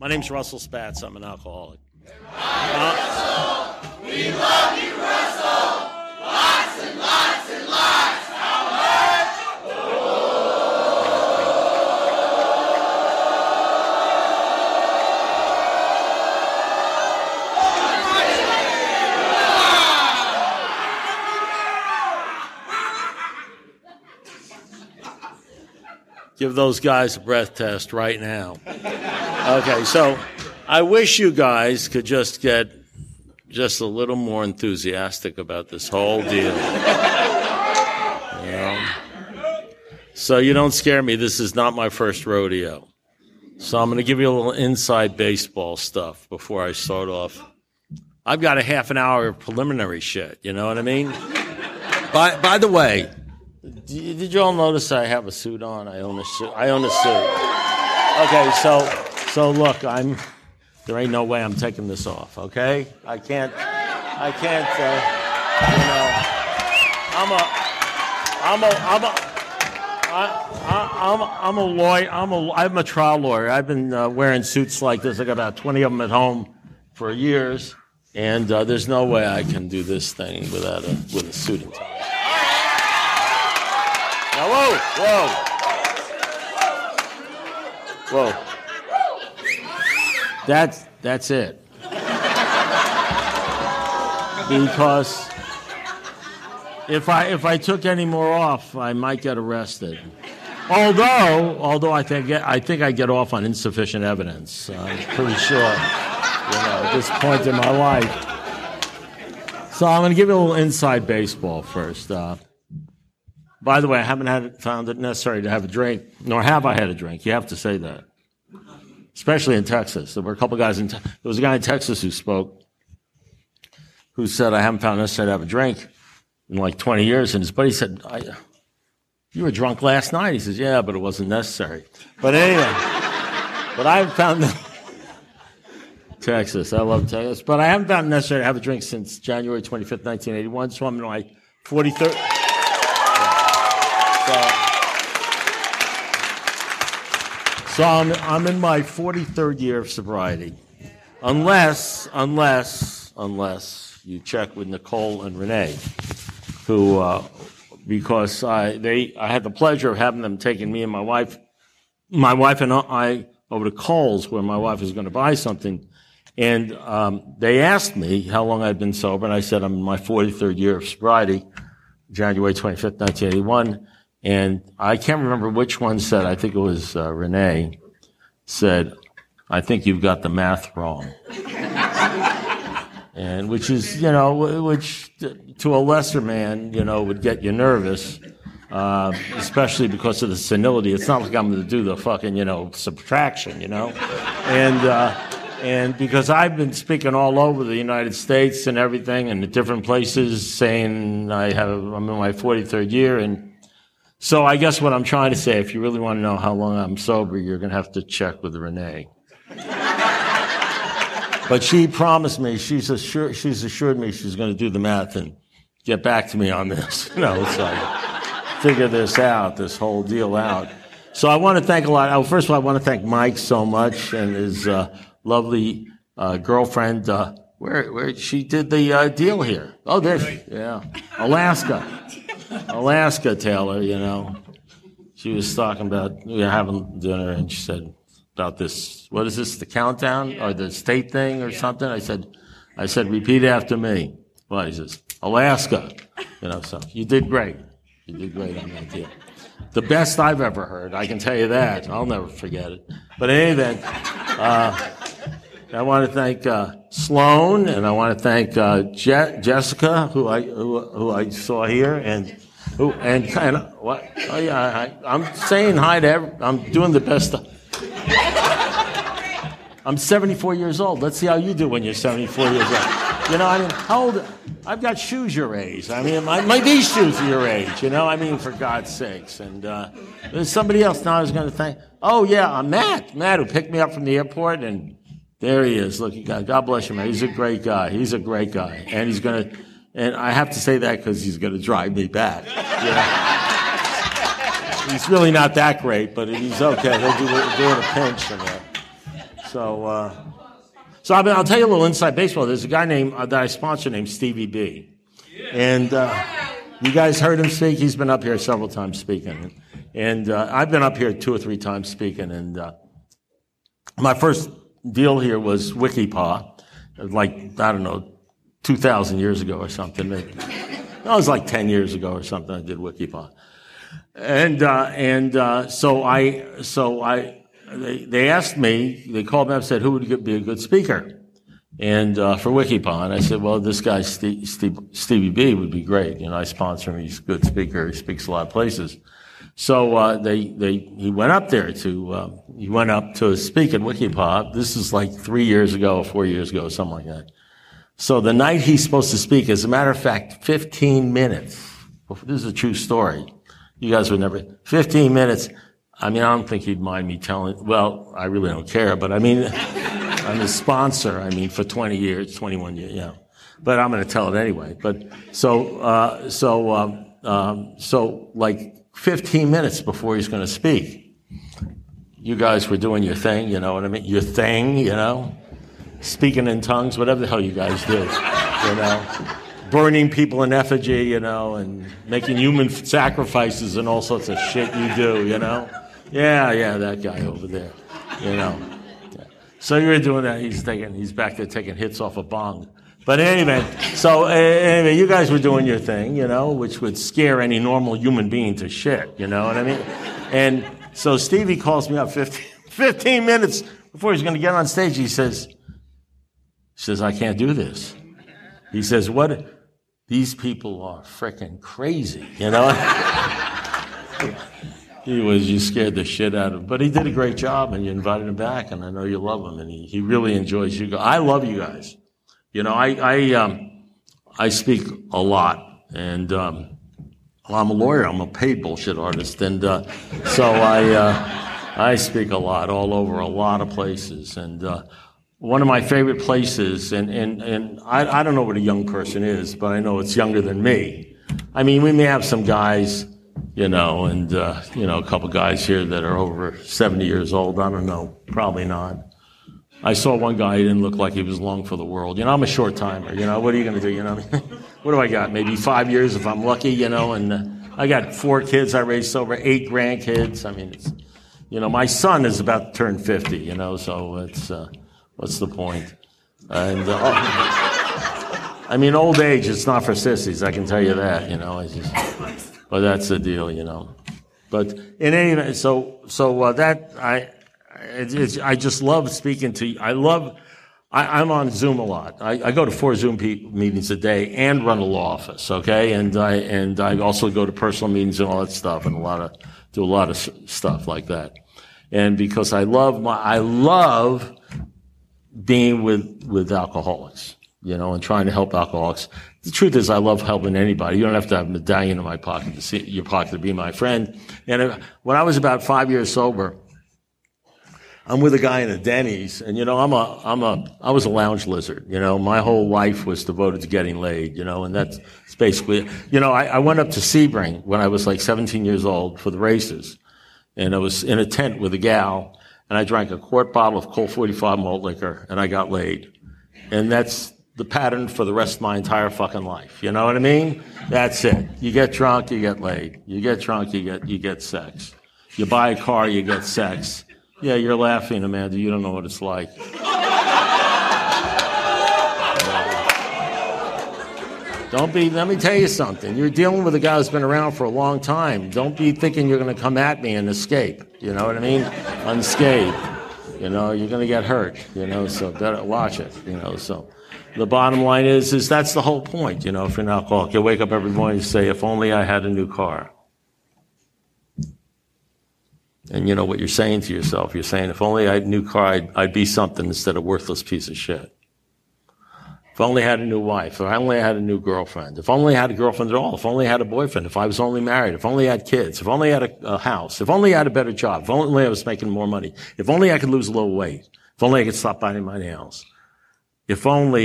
My name's Russell Spatz. I'm an alcoholic. We love you, Russell. Lots and lots and lots. How much? Give those guys a breath test right now. Okay, so I wish you guys could just get just a little more enthusiastic about this whole deal. You know? So you don't scare me. This is not my first rodeo. So I'm going to give you a little inside baseball stuff before I start off. I've got a half an hour of preliminary shit, you know what I mean? By the way, did you all notice I have a suit on? I own a suit. Okay, so look, there ain't no way I'm taking this off, okay? I can't, you know, I'm a lawyer, I'm a trial lawyer. I've been wearing suits like this. I got about 20 of them at home for years, and there's no way I can do this thing with a suit and tie. Now, whoa. That's it. Because if I took any more off, I might get arrested. Although I think I get off on insufficient evidence. I'm pretty sure, at this point in my life. So I'm going to give you a little inside baseball first. By the way, I haven't found it necessary to have a drink, nor have I had a drink. You have to say that. Especially in Texas. There were a couple guys there was a guy in Texas who spoke, who said, I haven't found it necessary to have a drink in like 20 years. And his buddy said, you were drunk last night. He says, yeah, but it wasn't necessary. But anyway, I haven't found Texas. I love Texas. But I haven't found it necessary to have a drink since January 25th, 1981. So I'm in my 43rd. So I'm in my 43rd year of sobriety, unless you check with Nicole and Renee, who because I had the pleasure of having them taking me and my wife and I over to Kohl's where my wife was going to buy something, and they asked me how long I'd been sober, and I said I'm in my 43rd year of sobriety, January 25th, 1981. And I can't remember which one said, I think it was Renee, said, I think you've got the math wrong. And which is, which to a lesser man, would get you nervous, especially because of the senility. It's not like I'm going to do the fucking, subtraction, And because I've been speaking all over the United States and everything and at different places saying I'm in my 43rd year, and so I guess what I'm trying to say, if you really want to know how long I'm sober, you're going to have to check with Renee. But she promised me, she's assured me she's going to do the math and get back to me on this, so figure this whole deal out. So I want to thank a lot. First of all, I want to thank Mike so much and his lovely girlfriend, where she did the deal here. Oh, yeah, Alaska, Taylor, She was talking about, we were having dinner, and she said about this, what is this, the countdown, or the state thing, or something? I said, repeat after me. What? He says, Alaska. So you did great. You did great on that deal. The best I've ever heard, I can tell you that. I'll never forget it. But in any event, I want to thank Sloan, and I want to thank Jessica, who I saw here, and what? Oh yeah, I'm saying hi to I'm doing the best. I'm 74 years old. Let's see how you do when you're 74 years old. How old? I've got shoes your age. These shoes are your age. For God's sakes. And there's somebody else now I was going to thank. Oh yeah, Matt, who picked me up from the airport, and there he is. Look, God bless him, man. He's a great guy. And he's going to. And I have to say that because he's going to drive me back. He's really not that great, but he's okay. He'll do it a pinch. So I'll tell you a little inside baseball. There's a guy that I sponsor named Stevie B. And you guys heard him speak. He's been up here several times speaking. And I've been up here 2 or 3 times speaking. And my first deal here was WikiPaw, like, I don't know, 2,000 years ago or something. That was like 10 years ago or something I did WikiPaw. They asked me, they called me up and said, who would be a good speaker? And, for WikiPaw. And I said, well, this guy, Stevie B would be great. You know, I sponsor him. He's a good speaker. He speaks a lot of places. So, he went up there to speak at WikiPaw. This is like 3 years ago, 4 years ago, something like that. So the night he's supposed to speak, as a matter of fact, 15 minutes. This is a true story. You guys would never, 15 minutes. I mean, I don't think he'd mind me telling, well, I really don't care, but I mean, I'm his sponsor, for 20 years, 21 years, yeah. But I'm going to tell it anyway. But, so like 15 minutes before he's going to speak, you guys were doing your thing, you know what I mean? Your thing, you know? Speaking in tongues, whatever the hell you guys do, you know? Burning people in effigy, you know, and making human sacrifices and all sorts of shit you do, you know? Yeah, that guy over there, you know. Yeah. So you were doing that. He's back there taking hits off a bong. But anyway, you guys were doing your thing, you know, which would scare any normal human being to shit, you know what I mean? And so Stevie calls me up 15 minutes before he's going to get on stage. He says, I can't do this. He says, what? These people are frickin' crazy, you know? You scared the shit out of him. But he did a great job, and you invited him back, and I know you love him, and he really enjoys you. I love you guys. You know, I speak a lot, and well, I'm a lawyer. I'm a paid bullshit artist, and so I speak a lot all over a lot of places, and one of my favorite places, and I don't know what a young person is, but I know it's younger than me. I mean, we may have some guys, you know, and, you know, a couple guys here that are over 70 years old. I don't know. Probably not. I saw one guy, he didn't look like he was long for the world. You know, I'm a short timer. You know, what are you going to do? You know, what do I got? Maybe 5 years if I'm lucky, you know, and I got 4 kids. I raised over 8 grandkids. I mean, it's, you know, my son is about to turn 50, you know, so it's, what's the point? And, I mean, old age, it's not for sissies, I can tell you that, you know, but that's the deal, you know. But in any event, I just love speaking to you. I'm on Zoom a lot. I go to 4 Zoom meetings a day and run a law office, okay? And I also go to personal meetings and all that stuff and do a lot of stuff like that. And because I love being with alcoholics, you know, and trying to help alcoholics. The truth is, I love helping anybody. You don't have to have a medallion in my pocket to be my friend. And when I was about 5 years sober, I'm with a guy in a Denny's, and you know, I was a lounge lizard. You know, my whole life was devoted to getting laid. You know, and that's basically, you know, I went up to Sebring when I was like 17 years old for the races, and I was in a tent with a gal. And I drank a quart bottle of Colt 45 malt liquor, and I got laid. And that's the pattern for the rest of my entire fucking life. You know what I mean? That's it. You get drunk, you get laid. You get drunk, you get sex. You buy a car, you get sex. Yeah, you're laughing, Amanda. You don't know what it's like. Let me tell you something. You're dealing with a guy who's been around for a long time. Don't be thinking you're going to come at me and escape. You know what I mean? Unscathed. You know, you're going to get hurt, you know, so better watch it, you know. So the bottom line is that's the whole point, you know, if you're an alcoholic. You wake up every morning and say, if only I had a new car. And you know what you're saying to yourself. You're saying, if only I had a new car, I'd be something instead of a worthless piece of shit. If I only had a new wife, if I only had a new girlfriend, if I only had a girlfriend at all, if I only had a boyfriend, if I was only married, if I only had kids, if I only had a house, if I only had a better job, if only I was making more money, if only I could lose a little weight, if only I could stop biting my nails. If only.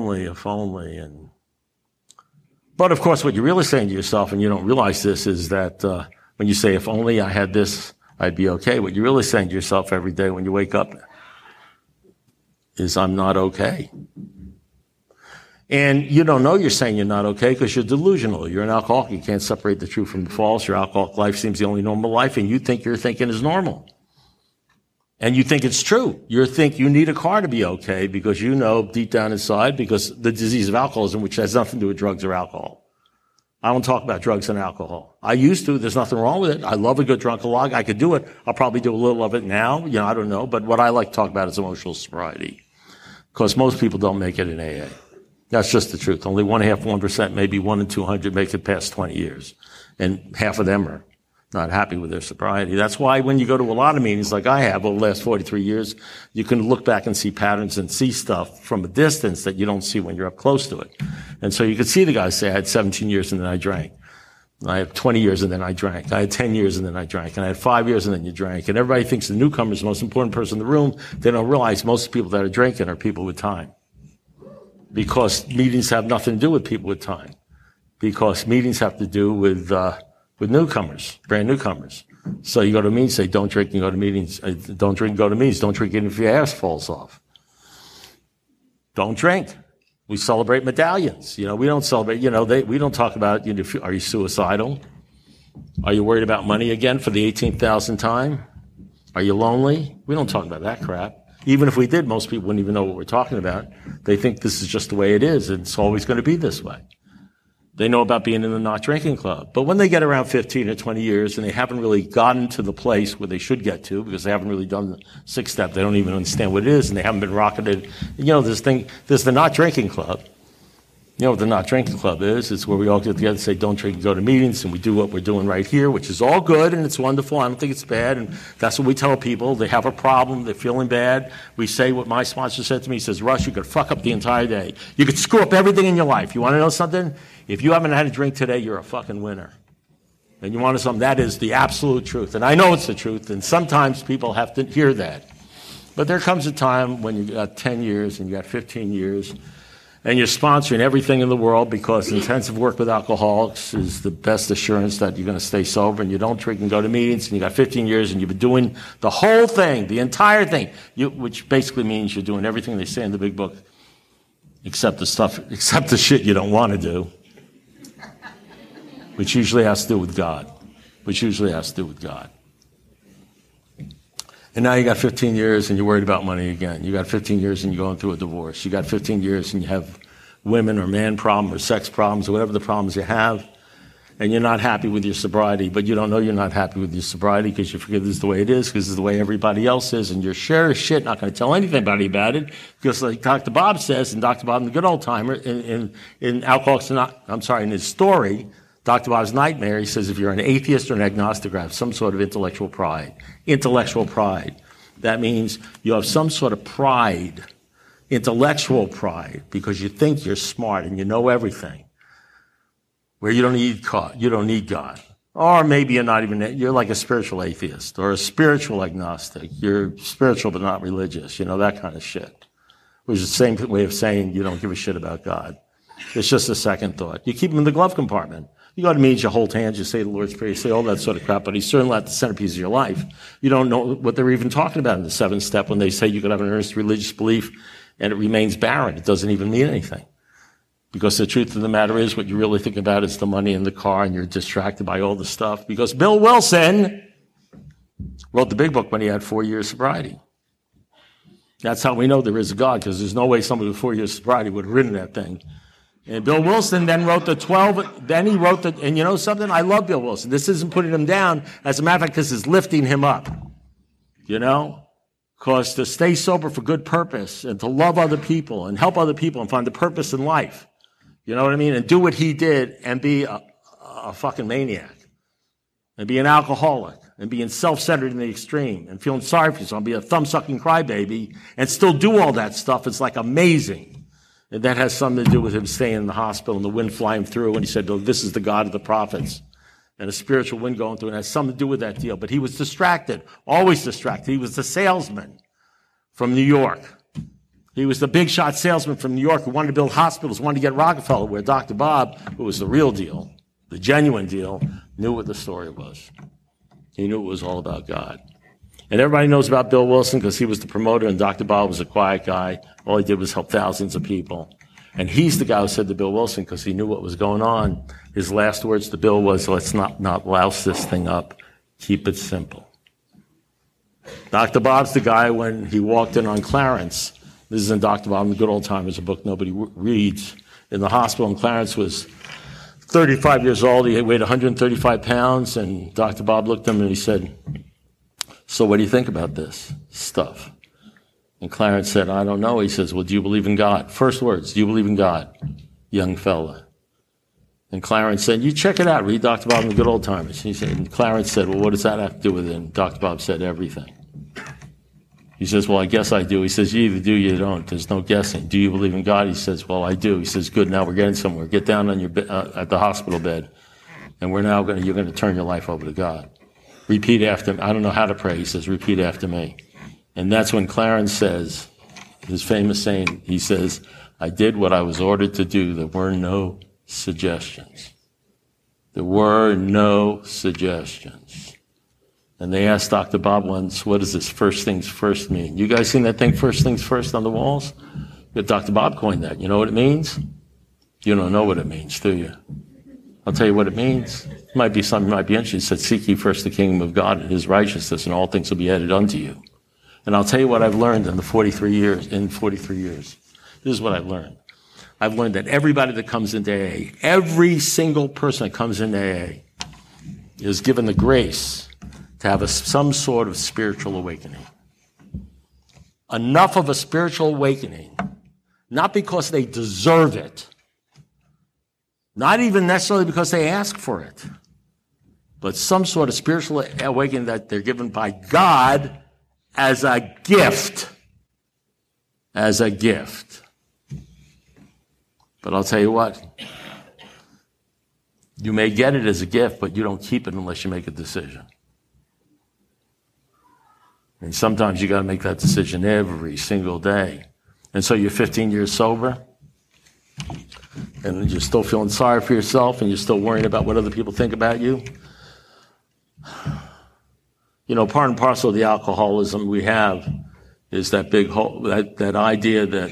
But of course, what you're really saying to yourself, and you don't realize this, is that when you say, if only I had this, I'd be okay. What you're really saying to yourself every day when you wake up is I'm not okay. And you don't know you're saying you're not okay because you're delusional. You're an alcoholic. You can't separate the true from the false. Your alcoholic life seems the only normal life, and you think your thinking is normal. And you think it's true. You think you need a car to be okay because you know deep down inside, because the disease of alcoholism, which has nothing to do with drugs or alcohol. I don't talk about drugs and alcohol. I used to. There's nothing wrong with it. I love a good drunk-a-log. I could do it. I'll probably do a little of it now. I don't know. But what I like to talk about is emotional sobriety. Because most people don't make it in AA. That's just the truth. Only 1%, maybe 1 in 200 make it past 20 years. And half of them are not happy with their sobriety. That's why when you go to a lot of meetings like I have over the last 43 years, you can look back and see patterns and see stuff from a distance that you don't see when you're up close to it. And so you could see the guys say, I had 17 years and then I drank. I had 20 years and then I drank. I had 10 years and then I drank. And I had 5 years and then you drank. And everybody thinks the newcomer is the most important person in the room. They don't realize most people that are drinking are people with time. Because meetings have nothing to do with people with time. Because meetings have to do with newcomers, brand newcomers. So you go to meetings, say, don't drink and go to meetings. Don't drink and go to meetings. Don't drink even if your ass falls off. Don't drink. We celebrate medallions. We don't celebrate, we don't talk about, are you suicidal? Are you worried about money again for the 18,000th time? Are you lonely? We don't talk about that crap. Even if we did, most people wouldn't even know what we're talking about. They think this is just the way it is, and it's always going to be this way. They know about being in the not drinking club. But when they get around 15 or 20 years and they haven't really gotten to the place where they should get to because they haven't really done the 6 step, they don't even understand what it is, and they haven't been rocketed. There's the not drinking club. You know what the not drinking club is? It's where we all get together and say, don't drink and go to meetings, and we do what we're doing right here, which is all good, and it's wonderful. I don't think it's bad, and that's what we tell people. They have a problem. They're feeling bad. We say what my sponsor said to me. He says, Russ, you could fuck up the entire day. You could screw up everything in your life. You want to know something? If you haven't had a drink today, you're a fucking winner. And you want to know something? That is the absolute truth. And I know it's the truth, and sometimes people have to hear that. But there comes a time when you got 10 years and you got 15 years, and you're sponsoring everything in the world because intensive work with alcoholics is the best assurance that you're going to stay sober, and you don't drink and go to meetings, and you got 15 years and you've been doing the whole thing, the entire thing, which basically means you're doing everything they say in the big book except the shit you don't want to do, which usually has to do with God. And now you got 15 years and you're worried about money again. You got 15 years and you're going through a divorce. You got 15 years and you have women or man problems or sex problems or whatever the problems you have, and you're not happy with your sobriety, but you don't know you're not happy with your sobriety because you forget this is the way it is, because this is the way everybody else is, and you're sure as shit not going to tell anybody about it, because like Dr. Bob says, and Dr. Bob, the good old timer, in Alcoholics Anonymous, in his story, Dr. Bob's Nightmare, he says if you're an atheist or an agnostic or have some sort of intellectual pride, that means you have some sort of pride, intellectual pride, because you think you're smart and you know everything, where you don't need God. Or maybe you're like a spiritual atheist or a spiritual agnostic. You're spiritual but not religious, that kind of shit. Which is the same way of saying you don't give a shit about God. It's just a second thought. You keep them in the glove compartment. You go to meetings, you hold hands, you say the Lord's Prayer, you say all that sort of crap, but he's certainly not the centerpiece of your life. You don't know what they're even talking about in the 7th step when they say you could have an earnest religious belief and it remains barren. It doesn't even mean anything. Because the truth of the matter is what you really think about is the money in the car, and you're distracted by all the stuff. Because Bill Wilson wrote the big book when he had 4 years sobriety. That's how we know there is a God, because there's no way somebody with 4 years sobriety would have written that thing. And Bill Wilson then wrote and you know something? I love Bill Wilson. This isn't putting him down. As a matter of fact, this is lifting him up. Because to stay sober for good purpose and to love other people and help other people and find the purpose in life, you know what I mean? And do what he did and be a fucking maniac and be an alcoholic and being self-centered in the extreme and feeling sorry for yourself and be a thumb-sucking crybaby and still do all that stuff. It's like amazing. And that has something to do with him staying in the hospital and the wind flying through. And he said, oh, this is the God of the prophets. And a spiritual wind going through. And it has something to do with that deal. But he was distracted, always distracted. He was the salesman from New York. He was the big shot salesman from New York who wanted to build hospitals, wanted to get Rockefeller, where Dr. Bob, who was the real deal, the genuine deal, knew what the story was. He knew it was all about God. And everybody knows about Bill Wilson because he was the promoter and Dr. Bob was a quiet guy. All he did was help thousands of people. And he's the guy who said to Bill Wilson, because he knew what was going on, his last words to Bill was, let's not louse this thing up. Keep it simple. Dr. Bob's the guy when he walked in on Clarence. This is in Dr. Bob and the Good Old Timers, a book nobody reads. In the hospital, and Clarence was 35 years old. He weighed 135 pounds, and Dr. Bob looked at him and he said, so what do you think about this stuff? And Clarence said, I don't know. He says, well, do you believe in God? First words, do you believe in God, young fella? And Clarence said, you check it out. Read Dr. Bob and the Good Old Timers. And Clarence said, well, what does that have to do with it? And Dr. Bob said, everything. He says, well, I guess I do. He says, you either do or you don't. There's no guessing. Do you believe in God? He says, well, I do. He says, good, now we're getting somewhere. Get down on your at the hospital bed, and you're going to turn your life over to God. Repeat after me. I don't know how to pray. He says, repeat after me. And that's when Clarence says, his famous saying, he says, I did what I was ordered to do. There were no suggestions. There were no suggestions. And they asked Dr. Bob once, what does this first things first mean? You guys seen that thing, first things first, on the walls? But Dr. Bob coined that. You know what it means? You don't know what it means, do you? I'll tell you what it means. It might be something you might be interested in. It said, seek ye first the kingdom of God and his righteousness, and all things will be added unto you. And I'll tell you what I've learned in 43 years. This is what I've learned. I've learned that everybody that comes into AA, every single person that comes into AA is given the grace to have some sort of spiritual awakening. Enough of a spiritual awakening, not because they deserve it, not even necessarily because they ask for it, but some sort of spiritual awakening that they're given by God as a gift. As a gift. But I'll tell you what, you may get it as a gift, but you don't keep it unless you make a decision. And sometimes you got to make that decision every single day. And so you're 15 years sober, and you're still feeling sorry for yourself, and you're still worrying about what other people think about you. You know, part and parcel of the alcoholism we have is that big hole, that idea that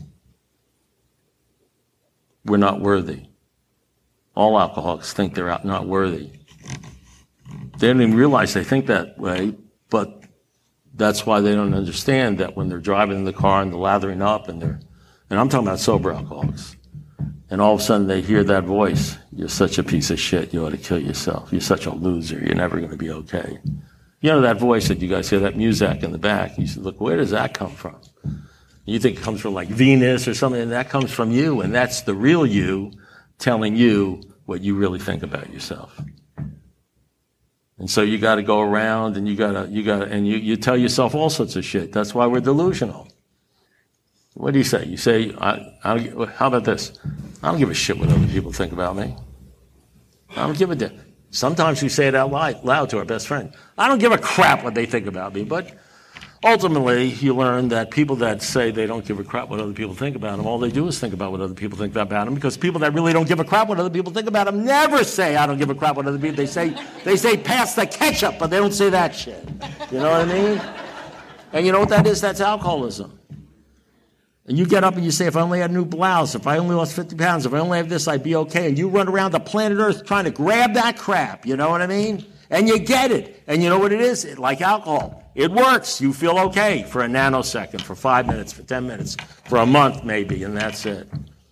we're not worthy. All alcoholics think they're not worthy. They don't even realize they think that way, but that's why they don't understand that when they're driving in the car and they're lathering up and I'm talking about sober alcoholics, and all of a sudden they hear that voice, you're such a piece of shit, you ought to kill yourself, you're such a loser, you're never going to be okay. You know that voice that you guys hear, that Muzak in the back, you say, look, where does that come from? You think it comes from like Venus or something, and that comes from you, and that's the real you telling you what you really think about yourself. And so you got to go around and you tell yourself all sorts of shit. That's why we're delusional. What do you say? You say, how about this? I don't give a shit what other people think about me. I don't give a damn. Sometimes we say it out loud to our best friend. I don't give a crap what they think about me, but ultimately you learn that people that say they don't give a crap what other people think about them, all they do is think about what other people think about them, because people that really don't give a crap what other people think about them never say, I don't give a crap what other people, they say pass the ketchup, but they don't say that shit. You know what I mean? And you know what that is? That's alcoholism. And you get up and you say, if I only had a new blouse, if I only lost 50 pounds, if I only have this, I'd be okay. And you run around the planet Earth trying to grab that crap, you know what I mean? And you get it. And you know what it is? Like alcohol. It works. You feel okay for a nanosecond, for 5 minutes, for 10 minutes, for a month maybe, and that's it.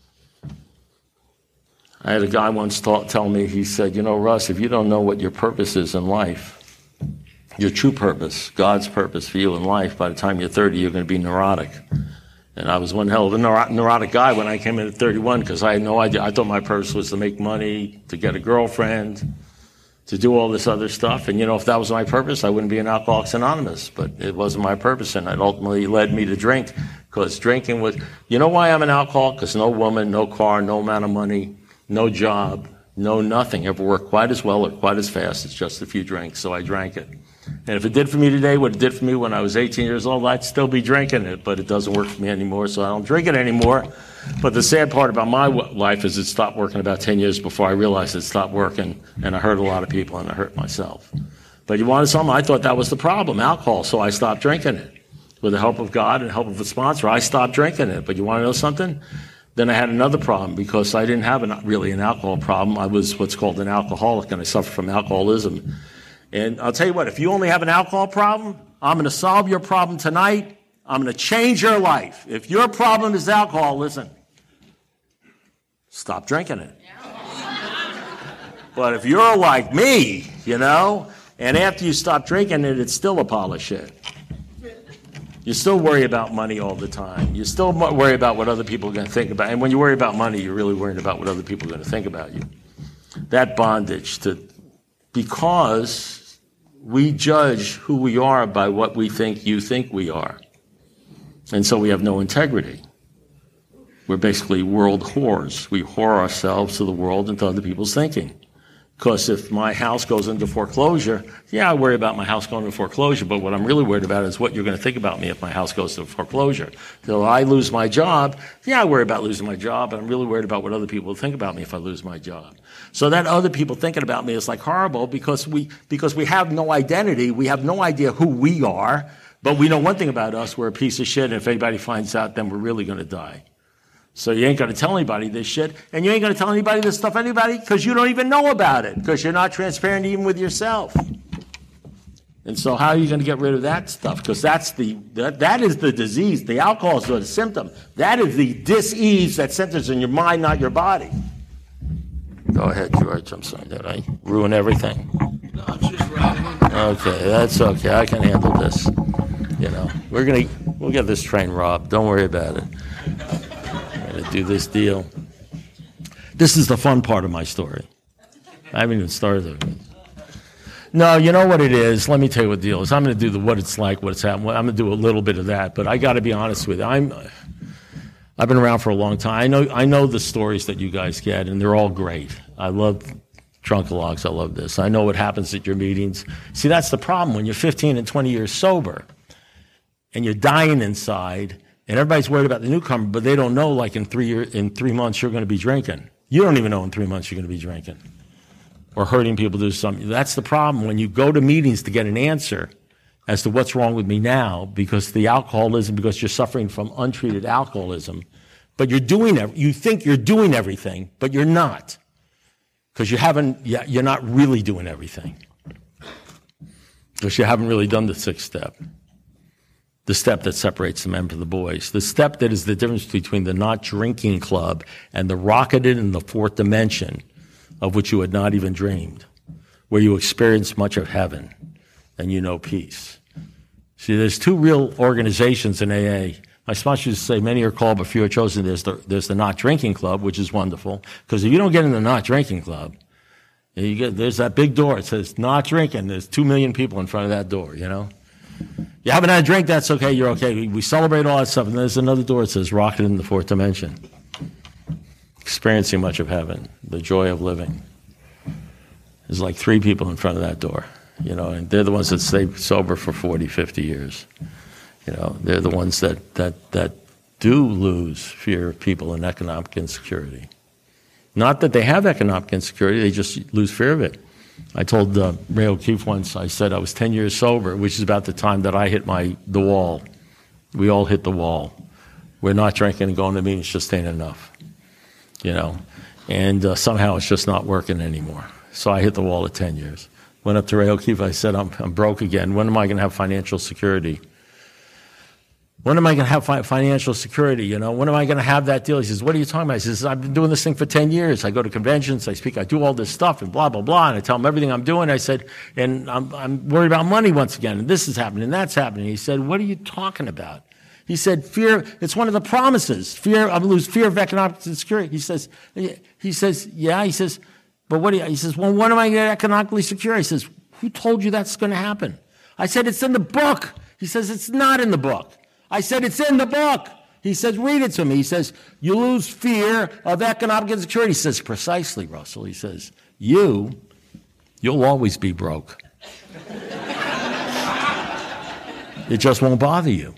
I had a guy once tell me, he said, you know, Russ, if you don't know what your purpose is in life, your true purpose, God's purpose for you in life, by the time you're 30, you're going to be neurotic. And I was one hell of a neurotic guy when I came in at 31 because I had no idea. I thought my purpose was to make money, to get a girlfriend, to do all this other stuff. And, you know, if that was my purpose, I wouldn't be in Alcoholics Anonymous. But it wasn't my purpose, and it ultimately led me to drink, because drinking was... You know why I'm an alcoholic? Because no woman, no car, no amount of money, no job, no nothing ever worked quite as well or quite as fast as just a few drinks. So I drank it. And if it did for me today what it did for me when I was 18 years old, I'd still be drinking it, but it doesn't work for me anymore, so I don't drink it anymore. But the sad part about my life is it stopped working about 10 years before I realized it stopped working, and I hurt a lot of people and I hurt myself. But you wanted something? I thought that was the problem, alcohol, so I stopped drinking it. With the help of God and the help of a sponsor, I stopped drinking it. But you want to know something? Then I had another problem because I didn't have really an alcohol problem. I was what's called an alcoholic, and I suffered from alcoholism. And I'll tell you what, if you only have an alcohol problem, I'm going to solve your problem tonight. I'm going to change your life. If your problem is alcohol, listen, stop drinking it. But if you're like me, and after you stop drinking it, it's still a pile of shit. You still worry about money all the time. You still worry about what other people are going to think about. And when you worry about money, you're really worrying about what other people are going to think about you. That bondage because we judge who we are by what we think you think we are. And so we have no integrity. We're basically world whores. We whore ourselves to the world and to other people's thinking. Because if my house goes into foreclosure, I worry about my house going into foreclosure, but what I'm really worried about is what you're going to think about me if my house goes to foreclosure. So I lose my job, I worry about losing my job, but I'm really worried about what other people will think about me if I lose my job. So that other people thinking about me is like horrible because we have no identity, we have no idea who we are, but we know one thing about us, we're a piece of shit, and if anybody finds out, then we're really going to die. So you ain't going to tell anybody this shit, and you ain't going to tell anybody this stuff, because you don't even know about it, because you're not transparent even with yourself. And so how are you going to get rid of that stuff? Because that is the disease. The alcohol is the symptom. That is the dis-ease that centers in your mind, not your body. Go ahead, George. I'm sorry. Did I ruin everything? No, I'm just writing. Okay, that's okay. I can handle this. We'll get this train robbed. Don't worry about it. Do this deal. This is the fun part of my story. I haven't even started it. No, you know what it is? Let me tell you what the deal is. I'm going to do what it's like, what it's happened. I'm going to do a little bit of that, but I got to be honest with you. I've been around for a long time. I know the stories that you guys get, and they're all great. I love Drunkalogs. I love this. I know what happens at your meetings. See, that's the problem. When you're 15 and 20 years sober, and you're dying inside, and everybody's worried about the newcomer, but they don't know, like in 3 months you're going to be drinking. You don't even know in 3 months you're going to be drinking or hurting people to do something. That's the problem. When you go to meetings to get an answer as to what's wrong with me now, because the alcoholism, because you're suffering from untreated alcoholism, but you think you're doing everything, but you're not, because you're not really doing everything, because you haven't really done the 6th step. The step that separates the men from the boys. The step that is the difference between the not drinking club and the rocketed in the 4th dimension, of which you had not even dreamed, where you experience much of heaven and you know peace. See, there's 2 real organizations in AA. My sponsor used to say many are called but few are chosen. There's the not drinking club, which is wonderful, because if you don't get in the not drinking club, there's that big door. It says not drinking. There's 2 million people in front of that door, You haven't had a drink, that's okay, you're okay. We celebrate all that stuff. And there's another door that says rocket in the 4th dimension. Experiencing much of heaven, the joy of living. There's like 3 people in front of that door, and they're the ones that stay sober for 40, 50 years. They're the ones that do lose fear of people and economic insecurity. Not that they have economic insecurity, they just lose fear of it. I told Ray O'Keefe once, I said I was 10 years sober, which is about the time that I hit the wall. We all hit the wall. We're not drinking and going to meetings, just ain't enough. And somehow it's just not working anymore. So I hit the wall at 10 years. Went up to Ray O'Keefe, I said, I'm broke again. When am I going to have financial security? When am I going to have financial security? When am I going to have that deal? He says, what are you talking about? He says, I've been doing this thing for 10 years. I go to conventions, I speak, I do all this stuff and blah, blah, blah. And I tell him everything I'm doing. I said, and I'm worried about money once again. And this is happening and that's happening. He said, what are you talking about? He said, fear, it's one of the promises. Fear, I lose fear of economic insecurity. He says, yeah. He says, but what do you, he says, well, when am I going to get economically secure? He says, who told you that's going to happen? I said, it's in the book. He says, it's not in the book. I said, it's in the book. He says, read it to me. He says, you lose fear of economic insecurity. He says, precisely, Russell. He says, you'll always be broke. It just won't bother you.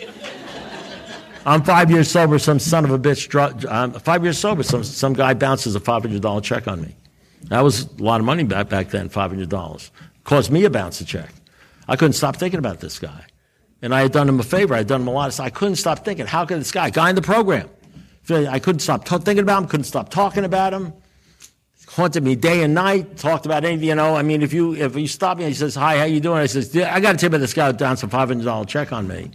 I'm 5 years sober, some son of a bitch, I'm 5 years sober, some guy bounces a $500 check on me. That was a lot of money back then, $500. caused me a bounce a check. I couldn't stop thinking about this guy. And I had done him a favor. I had done him a lot of stuff. I couldn't stop thinking, how could this guy in the program, I couldn't stop thinking about him, couldn't stop talking about him. Haunted me day and night, talked about anything, I mean, if you stop me and he says, hi, how you doing? I says, I got to tell you about this guy who bounced a $500 check on me.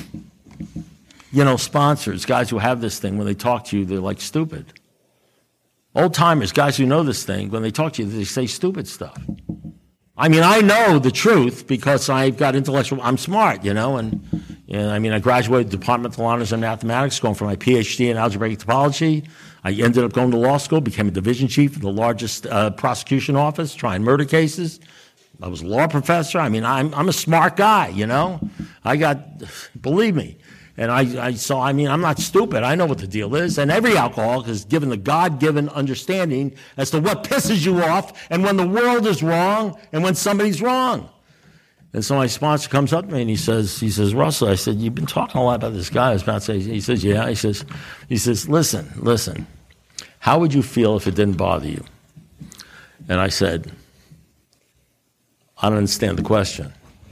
Sponsors, guys who have this thing, when they talk to you, they're like stupid. Old timers, guys who know this thing, when they talk to you, they say stupid stuff. I mean, I know the truth because I've got I'm smart, I graduated departmental honors in mathematics, going for my PhD in algebraic topology. I ended up going to law school, became a division chief of the largest prosecution office, trying murder cases. I was a law professor. I mean, I'm a smart guy, believe me. And I'm not stupid. I know what the deal is. And every alcoholic is given the God-given understanding as to what pisses you off and when the world is wrong and when somebody's wrong. And so my sponsor comes up to me and he says, Russell, I said, you've been talking a lot about this guy. I was about to say, he says, yeah. He says, listen, how would you feel if it didn't bother you? And I said, I don't understand the question.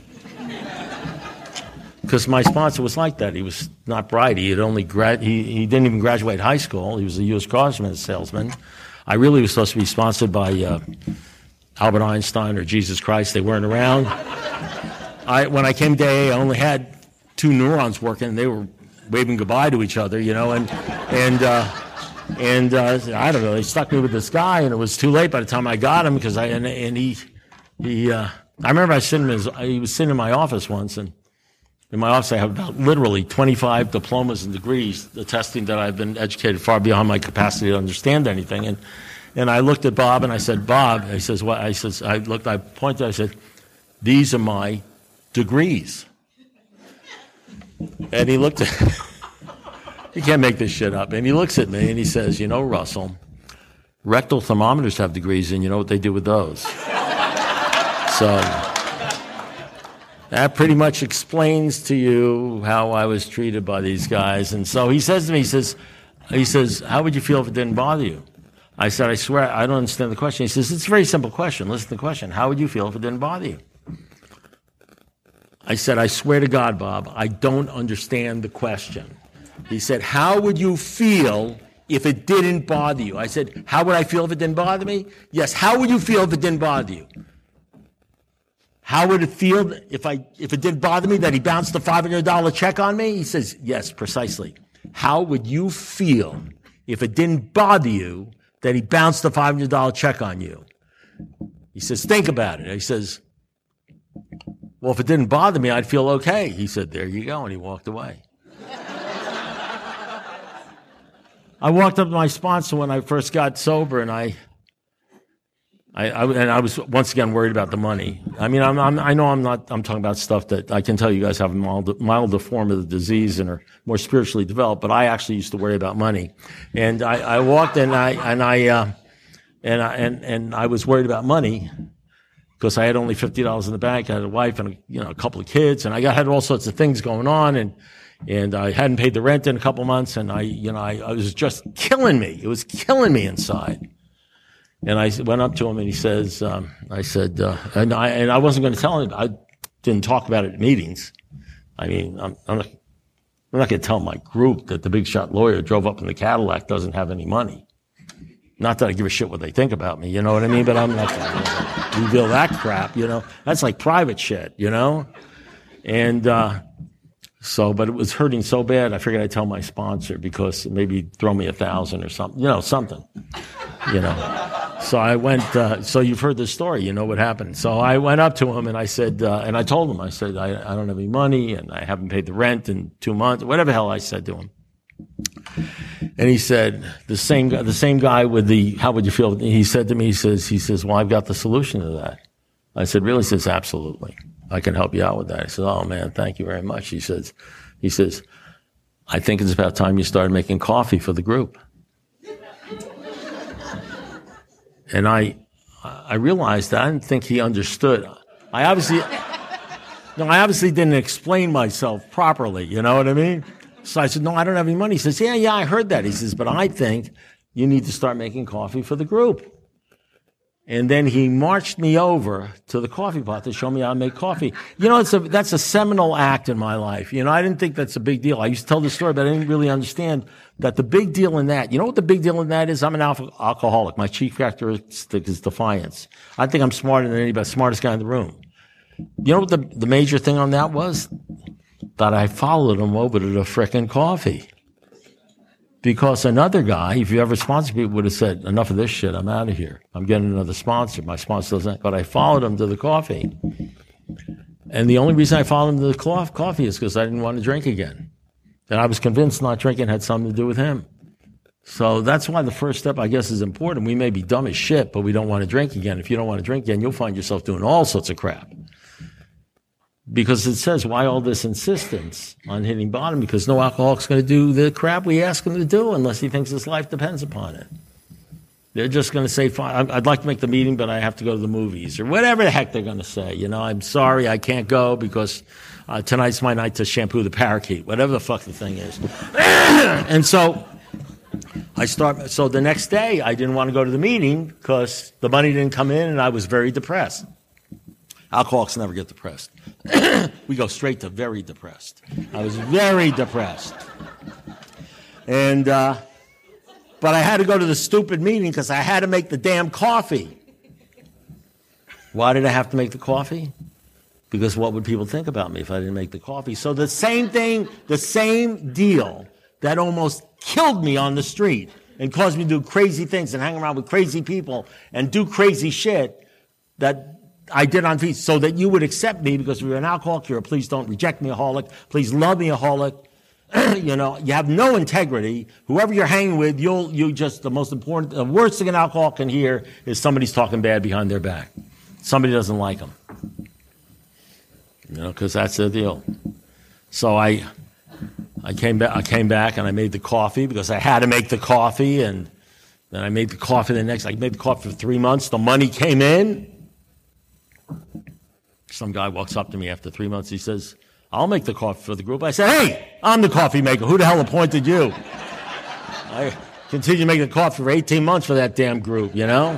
Because my sponsor was like that. He was not bright. He didn't even graduate high school. He was a U.S. Cosmetics salesman. I really was supposed to be sponsored by Albert Einstein or Jesus Christ. They weren't around. When I came to AA, I only had 2 neurons working. They were waving goodbye to each other, and I don't know. They stuck me with this guy, and it was too late by the time I got him because I remember he was sitting in my office once, and in my office I have about literally 25 diplomas and degrees attesting that I've been educated far beyond my capacity to understand anything. And I looked at Bob and I said, Bob, he says, what? I pointed, I said, these are my degrees. And he looked at, you can't make this shit up. And he looks at me and he says, Russell, rectal thermometers have degrees and you know what they do with those. So that pretty much explains to you how I was treated by these guys. And so he says to me, he says, how would you feel if it didn't bother you? I said, I swear, I don't understand the question. He says, it's a very simple question. Listen to the question. How would you feel if it didn't bother you? I said, I swear to God, Bob, I don't understand the question. He said, how would you feel if it didn't bother you? I said, how would I feel if it didn't bother me? Yes, how would you feel if it didn't bother you? How would it feel if it didn't bother me that he bounced a $500 check on me? He says, yes, precisely. How would you feel if it didn't bother you that he bounced a $500 check on you? He says, think about it. He says, well, if it didn't bother me, I'd feel okay. He said, there you go, and he walked away. I walked up to my sponsor when I first got sober, and I was once again worried about the money. I mean, I'm talking about stuff that I can tell you guys have a milder form of the disease and are more spiritually developed, but I actually used to worry about money. And I walked in and I was worried about money because I had only $50 in the bank. I had a wife and a couple of kids, and I had all sorts of things going on, and I hadn't paid the rent in a couple of months, and I was just killing me. It was killing me inside. And I went up to him and he says, I said, and I wasn't going to tell him. I didn't talk about it at meetings. I mean, I'm not going to tell my group that the big shot lawyer drove up in the Cadillac doesn't have any money. Not that I give a shit what they think about me, you know what I mean? But I'm not going to reveal that crap, That's like private shit, And but it was hurting so bad, I figured I'd tell my sponsor because maybe he'd throw me $1,000 or something, something, So I went, so you've heard this story, you know what happened. So I went up to him and I said, and I told him, I said, I don't have any money and I haven't paid the rent in 2 months, whatever the hell I said to him. And he said, the same guy with how would you feel? He said to me, he says, well, I've got the solution to that. I said, really? He says, absolutely. I can help you out with that. I said, oh man, thank you very much. He says, I think it's about time you started making coffee for the group. And I realized that I didn't think he understood. I obviously didn't explain myself properly. You know what I mean? So I said, no, I don't have any money. He says, yeah, I heard that. He says, but I think you need to start making coffee for the group. And then he marched me over to the coffee pot to show me how to make coffee. You know, that's a seminal act in my life. You know, I didn't think that's a big deal. I used to tell the story, but I didn't really understand that the big deal in that, you know what the big deal in that is? I'm an alcoholic. My chief characteristic is defiance. I think I'm smarter than anybody, smartest guy in the room. You know what the major thing on that was? That I followed him over to the frickin' coffee. Because another guy, if you ever sponsored people, would have said, enough of this shit, I'm out of here. I'm getting another sponsor. My sponsor doesn't. But I followed him to the coffee. And the only reason I followed him to the coffee is because I didn't want to drink again. And I was convinced not drinking had something to do with him. So that's why the first step, I guess, is important. We may be dumb as shit, but we don't want to drink again. If you don't want to drink again, you'll find yourself doing all sorts of crap. Because it says, why all this insistence on hitting bottom? Because no alcoholic's going to do the crap we ask him to do unless he thinks his life depends upon it. They're just going to say, fine, I'd like to make the meeting, but I have to go to the movies, or whatever the heck they're going to say. You know, I'm sorry, I can't go because tonight's my night to shampoo the parakeet, whatever the fuck the thing is. And so so the next day, I didn't want to go to the meeting because the money didn't come in and I was very depressed. Alcoholics never get depressed. We go straight to very depressed. I was very depressed. And, but I had to go to the stupid meeting because I had to make the damn coffee. Why did I have to make the coffee? Because what would people think about me if I didn't make the coffee? So the same thing, the same deal that almost killed me on the street and caused me to do crazy things and hang around with crazy people and do crazy shit that I did on feet so that you would accept me because you're an alcoholic. You're a please don't reject me aholic. Please love me aholic. You know, you have no integrity. Whoever you're hanging with, you just, the worst thing an alcoholic can hear is somebody's talking bad behind their back. Somebody doesn't like them. You know, because that's the deal. So I came back and I made the coffee because I had to make the coffee, and then I made the coffee I made the coffee for 3 months. The money came in. Some guy walks up to me after 3 months. He says, I'll make the coffee for the group. I said, hey, I'm the coffee maker. Who the hell appointed you? I continued making the coffee for 18 months for that damn group, you know?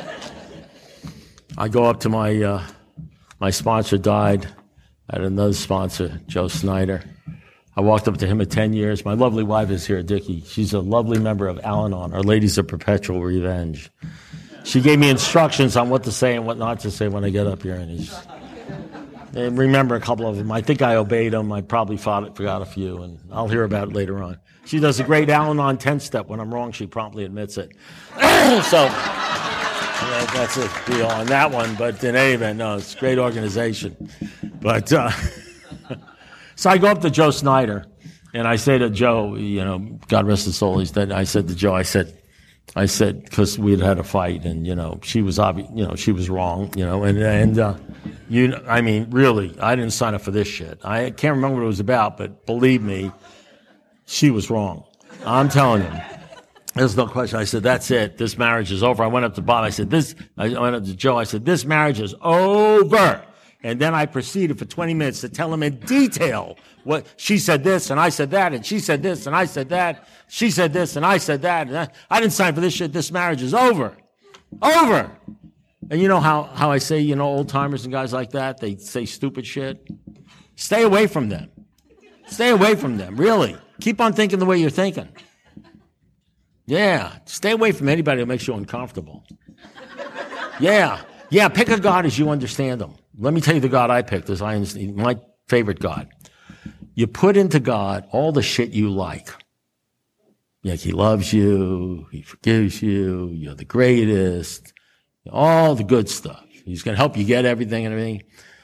I go up to my sponsor died. I had another sponsor, Joe Snyder. I walked up to him at 10 years. My lovely wife is here, Dickie. She's a lovely member of Al-Anon, Our Ladies of Perpetual Revenge. She gave me instructions on what to say and what not to say when I get up here. And remember a couple of them. I think I obeyed them. I probably forgot a few, and I'll hear about it later on. She does a great Al-Anon 10-step. When I'm wrong, she promptly admits it. So yeah, that's a deal on that one. But in any event, no, it's a great organization. But so I go up to Joe Snyder, and I say to Joe, you know, God rest his soul, he's dead. I said to Joe, I said, because we had a fight, and, you know, she was she was wrong, you know, I mean, really, I didn't sign up for this shit. I can't remember what it was about, but believe me, she was wrong. I'm telling you. There's no question. I said, that's it. This marriage is over. I went up to Bob. I went up to Joe. I said, this marriage is over. And then I proceeded for 20 minutes to tell him in detail what she said this and I said that, and she said this and I said that. She said this and I said that. And I didn't sign for this shit. This marriage is over. Over. And you know how I say, you know, old timers and guys like that, they say stupid shit. Stay away from them. Stay away from them. Really. Keep on thinking the way you're thinking. Yeah. Stay away from anybody who makes you uncomfortable. Yeah. Yeah. Pick a God as you understand them. Let me tell you the God I picked, as I understand, my favorite God. You put into God all the shit you like. Like he loves you, he forgives you, you're the greatest, all the good stuff. He's going to help you get everything and everything.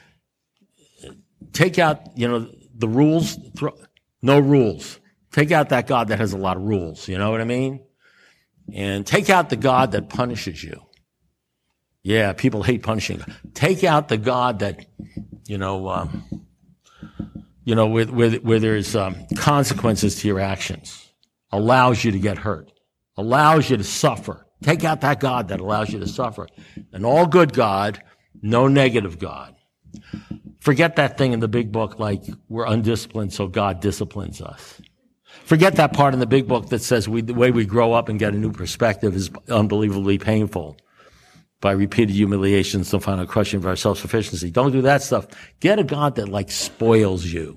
Take out, you know, the rules, no rules. Take out that God that has a lot of rules, you know what I mean? And take out the God that punishes you. Yeah, people hate punishing. Take out the God that, where there's consequences to your actions, allows you to get hurt, allows you to suffer. Take out that God that allows you to suffer. An all good God, no negative God. Forget that thing in the big book like we're undisciplined, so God disciplines us. Forget that part in the big book that says the way we grow up and get a new perspective is unbelievably painful. by repeated humiliations to final crushing of our self-sufficiency. Don't do that stuff. Get a God that like spoils you.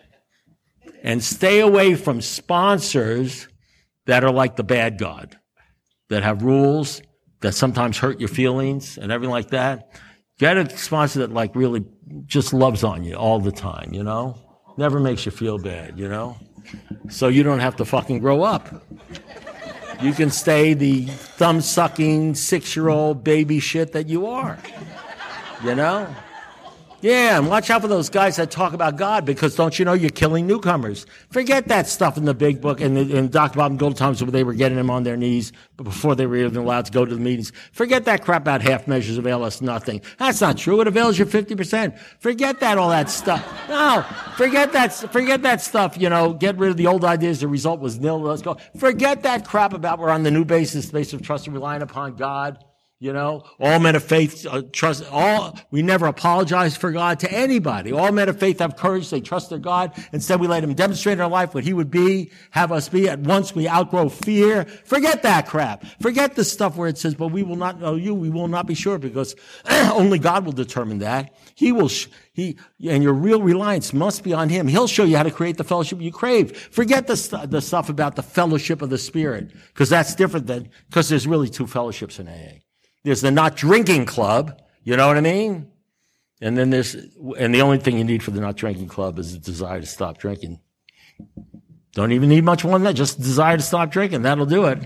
And stay away from sponsors that are like the bad God, that have rules, that sometimes hurt your feelings and everything like that. Get a sponsor that like really just loves on you all the time, you know? Never makes you feel bad, you know? So you don't have to fucking grow up. You can stay the thumb-sucking 6-year-old baby shit that you are, you know? Yeah, and watch out for those guys that talk about God, because don't you know you're killing newcomers. Forget that stuff in the big book and in Dr. Bob and Gold Times where they were getting them on their knees before they were even allowed to go to the meetings. Forget that crap about half measures avail us nothing. That's not true. It avails you 50%. Forget that, all that stuff. No, forget that stuff, you know, get rid of the old ideas. The result was nil. Let's go. Forget that crap about we're on the new basis, the basis of trust and relying upon God. You know, all men of faith trust, we never apologize for God to anybody. All men of faith have courage. They trust their God. Instead, we let him demonstrate in our life what he would be, have us be. At once we outgrow fear. Forget that crap. Forget the stuff where it says, but we will not know you. We will not be sure, because only God will determine that. He will, and your real reliance must be on him. He'll show you how to create the fellowship you crave. Forget the stuff about the fellowship of the Spirit, because that's different because there's really two fellowships in AA. There's the not drinking club, you know what I mean? And then and the only thing you need for the not drinking club is a desire to stop drinking. Don't even need much more than that, just a desire to stop drinking. That'll do it.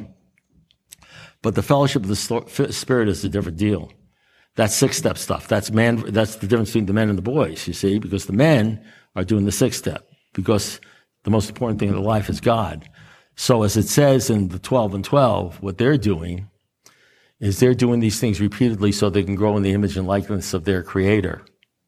But the fellowship of the Spirit is a different deal. That's 6-step stuff. That's the difference between the men and the boys, you see, because the men are doing the 6-step, because the most important thing in their life is God. So as it says in the 12 and 12, what they're doing is they're doing these things repeatedly so they can grow in the image and likeness of their Creator.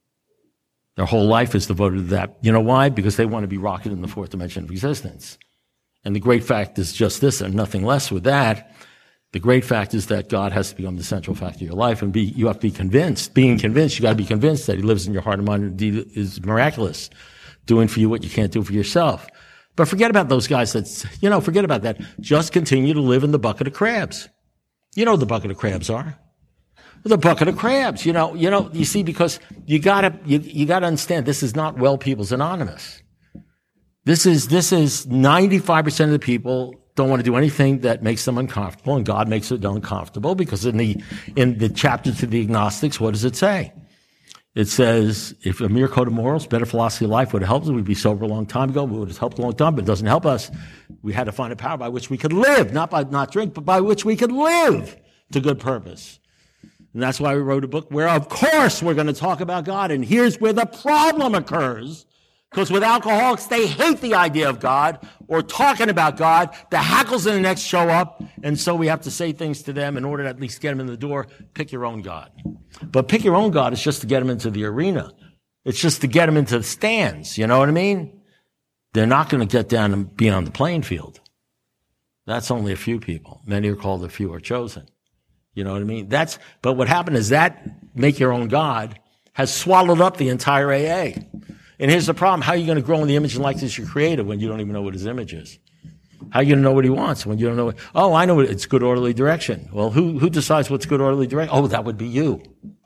Their whole life is devoted to that. You know why? Because they want to be rocketed in the fourth dimension of existence. And the great fact is just this, and nothing less with that. The great fact is that God has to become the central factor of your life, and you have to be convinced. Being convinced, you got to be convinced that he lives in your heart and mind, and indeed is miraculous, doing for you what you can't do for yourself. But forget about those guys forget about that. Just continue to live in the bucket of crabs. You know what the bucket of crabs are. The bucket of crabs, you see, because you gotta understand, this is not Well People's Anonymous. This is 95% of the people don't want to do anything that makes them uncomfortable, and God makes it uncomfortable, because in the chapter to the agnostics, what does it say? It says, if a mere code of morals, better philosophy of life would have helped us, we'd be sober a long time ago. We would have helped a long time, but it doesn't help us. We had to find a power by which we could live, not by not drink, but by which we could live to good purpose. And that's why we wrote a book where, of course, we're going to talk about God. And here's where the problem occurs. Because with alcoholics, they hate the idea of God or talking about God. The hackles in the neck show up. And so we have to say things to them in order to at least get them in the door. Pick your own God. But pick your own God is just to get them into the arena. It's just to get them into the stands. You know what I mean? They're not going to get down and be on the playing field. That's only a few people. Many are called, a few are chosen. You know what I mean? But what happened is that make your own God has swallowed up the entire AA. And here's the problem. How are you going to grow in the image and likeness of your Creator when you don't even know what his image is? How are you going to know what he wants when you don't know what, I know it's good orderly direction. Well, who decides what's good orderly direction? Oh, that would be you.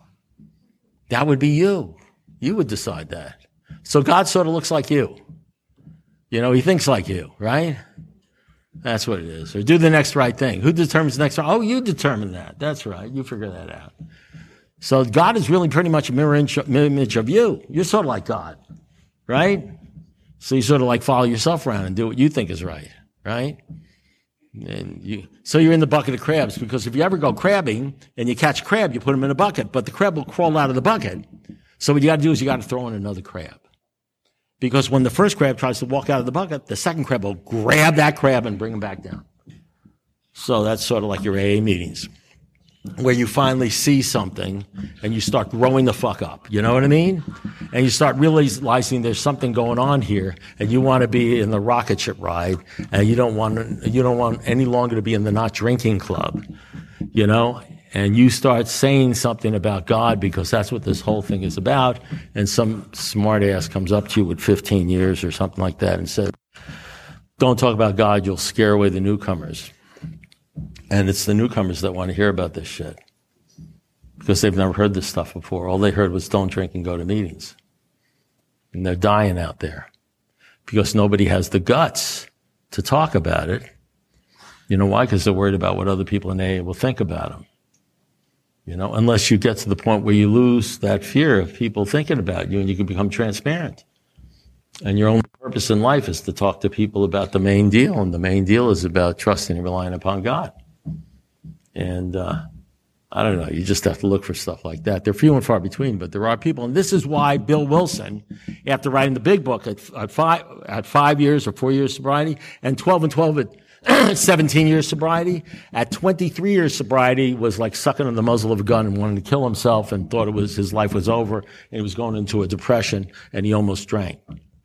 That would be you. You would decide that. So God sort of looks like you. He thinks like you, right? That's what it is. Or do the next right thing. Who determines the next right? Oh, you determine that. That's right. You figure that out. So God is really pretty much a mirror image of you. You're sort of like God, right? So you sort of like follow yourself around and do what you think is right, right? So you're in the bucket of crabs, because if you ever go crabbing and you catch a crab, you put him in a bucket, but the crab will crawl out of the bucket. So what you got to do is you got to throw in another crab. Because when the first crab tries to walk out of the bucket, the second crab will grab that crab and bring him back down. So that's sort of like your AA meetings, where you finally see something and you start growing the fuck up. You know what I mean? And you start realizing there's something going on here, and you want to be in the rocket ship ride, and you don't want any longer to be in the not drinking club, and you start saying something about God, because that's what this whole thing is about. And some smart ass comes up to you with 15 years or something like that and says, don't talk about God, you'll scare away the newcomers. And it's the newcomers that want to hear about this shit. because they've never heard this stuff before. All they heard was don't drink and go to meetings. And they're dying out there because nobody has the guts to talk about it. You know why? Because they're worried about what other people in AA will think about them. You know, unless you get to the point where you lose that fear of people thinking about you and you can become transparent. And your only purpose in life is to talk to people about the main deal. And the main deal is about trusting and relying upon God. And, I don't know, you just have to look for stuff like that. They're few and far between, but there are people. And this is why Bill Wilson, after writing the big book at 5 years or 4 years sobriety, and 12 and 12 at 17 years sobriety, at 23 years sobriety was like sucking on the muzzle of a gun and wanting to kill himself and thought his life was over and he was going into a depression and he almost drank.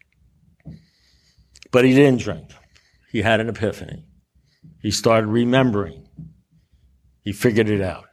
But he didn't drink. He had an epiphany. He started remembering. He figured it out.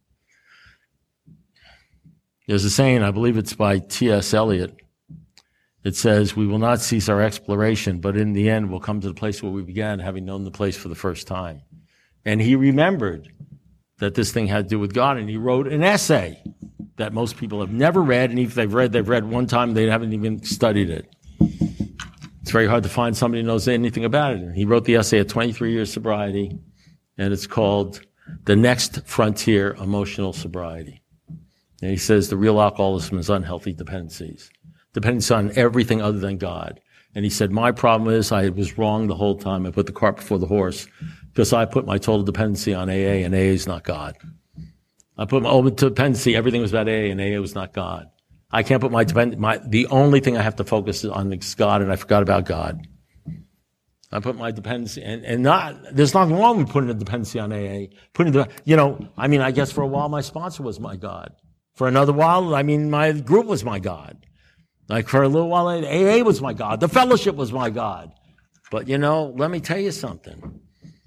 There's a saying, I believe it's by T.S. Eliot. It says, we will not cease our exploration, but in the end we'll come to the place where we began, having known the place for the first time. And he remembered that this thing had to do with God, and he wrote an essay that most people have never read, and if they've read one time, they haven't even studied it. It's very hard to find somebody who knows anything about it. And he wrote the essay at 23 years sobriety, and it's called The Next Frontier, Emotional Sobriety. And he says the real alcoholism is unhealthy dependencies. Dependence on everything other than God. And he said, my problem is I was wrong the whole time. I put the cart before the horse because I put my total dependency on AA, and AA is not God. I put my own dependency, everything was about AA, and AA was not God. I can't put the only thing I have to focus on is God, and I forgot about God. I put my dependency, there's nothing wrong with putting a dependency on AA. I guess for a while my sponsor was my God. For another while, my group was my God. Like for a little while, AA was my God. The fellowship was my God. But let me tell you something.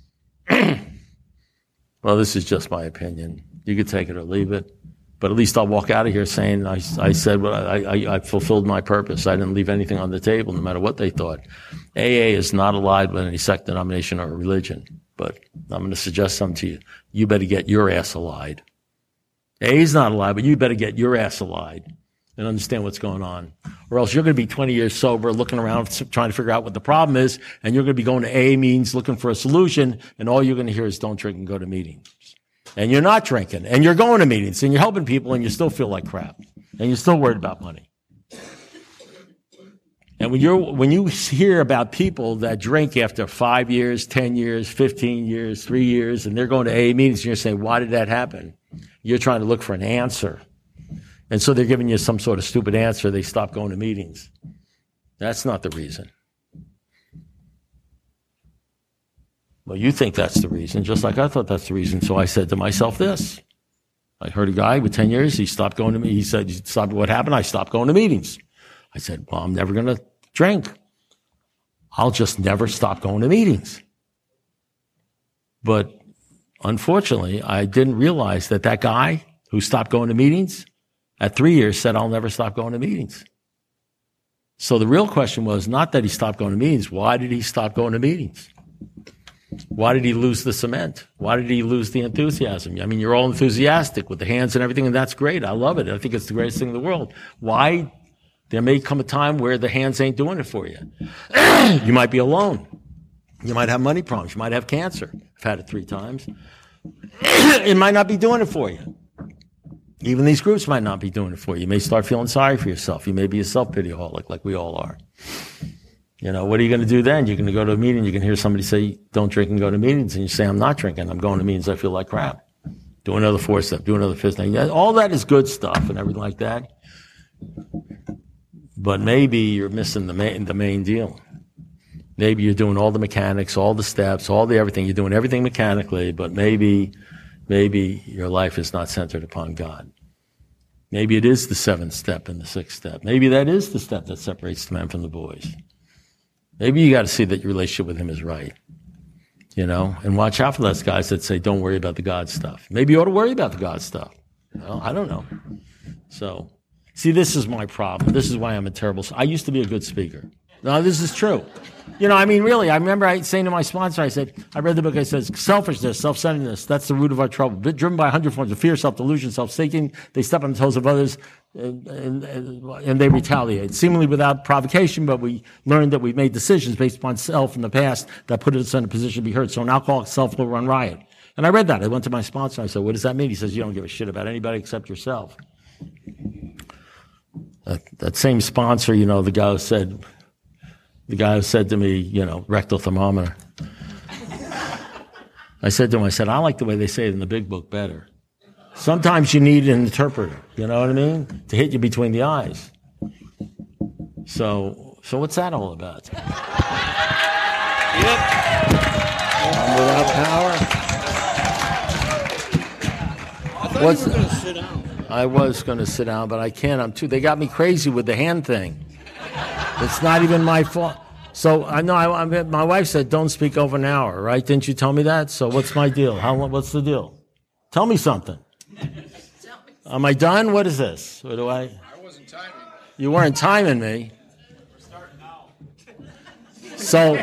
Well, this is just my opinion. You could take it or leave it. But at least I'll walk out of here saying I said what I fulfilled my purpose. I didn't leave anything on the table, no matter what they thought. AA is not allied with any sect, denomination, or religion. But I'm going to suggest something to you. You better get your ass allied. AA is not allied, but you better get your ass allied and understand what's going on. Or else you're going to be 20 years sober, looking around, trying to figure out what the problem is, and you're going to be going to AA meetings looking for a solution, and all you're going to hear is don't drink and go to meetings. And you're not drinking, and you're going to meetings, and you're helping people, and you still feel like crap, and you're still worried about money. And when you hear about people that drink after 5 years, 10 years, 15 years, 3 years, and they're going to AA meetings, and you're saying, why did that happen? You're trying to look for an answer. And so they're giving you some sort of stupid answer. They stop going to meetings. That's not the reason. Well, you think that's the reason, just like I thought that's the reason. So I said to myself this. I heard a guy with 10 years, he stopped going to me. He said, what happened? I stopped going to meetings. I said, well, I'm never going to drink. I'll just never stop going to meetings. But unfortunately, I didn't realize that guy who stopped going to meetings at 3 years said, I'll never stop going to meetings. So the real question was not that he stopped going to meetings. Why did he stop going to meetings? Why did he lose the cement? Why did he lose the enthusiasm? You're all enthusiastic with the hands and everything, and that's great. I love it. I think it's the greatest thing in the world. Why? There may come a time where the hands ain't doing it for you. You might be alone. You might have money problems. You might have cancer. I've had it 3 times. It might not be doing it for you. Even these groups might not be doing it for you. You may start feeling sorry for yourself. You may be a self-pity-aholic like we all are. What are you going to do then? You're going to go to a meeting. You can hear somebody say, don't drink and go to meetings. And you say, I'm not drinking. I'm going to meetings. I feel like crap. Do another 4-step. Do another 5th. All that is good stuff and everything like that. But maybe you're missing the main deal. Maybe you're doing all the mechanics, all the steps, all the everything. You're doing everything mechanically, but maybe your life is not centered upon God. Maybe it is the 7th step and the 6th step. Maybe that is the step that separates the men from the boys. Maybe you got to see that your relationship with him is right. And watch out for those guys that say, don't worry about the God stuff. Maybe you ought to worry about the God stuff. I don't know. So, see, this is my problem. This is why I'm a terrible, I used to be a good speaker. No, this is true. I mean, really, I remember saying to my sponsor, I said, I read the book, I said, selfishness, self-centeredness, that's the root of our trouble. Driven by 100 forms of fear, self-delusion, self-seeking, they step on the toes of others and they retaliate, seemingly without provocation, but we learned that we made decisions based upon self in the past that put us in a position to be heard. So an alcoholic self will run riot. And I read that. I went to my sponsor. I said, what does that mean? He says, you don't give a shit about anybody except yourself. That same sponsor, the guy who said to me, rectal thermometer. I said to him, I like the way they say it in the big book better. Sometimes you need an interpreter, you know what I mean? To hit you between the eyes. So what's that all about? Yep. I'm without power. I thought you were going to sit down. I was going to sit down, but I can't. They got me crazy with the hand thing. It's not even my fault. So I know my wife said, don't speak over an hour, right? Didn't you tell me that? So what's my deal? What's the deal? Tell me something. Am I done? What is this? What do I? I wasn't timing. You weren't timing me. We're starting now. So.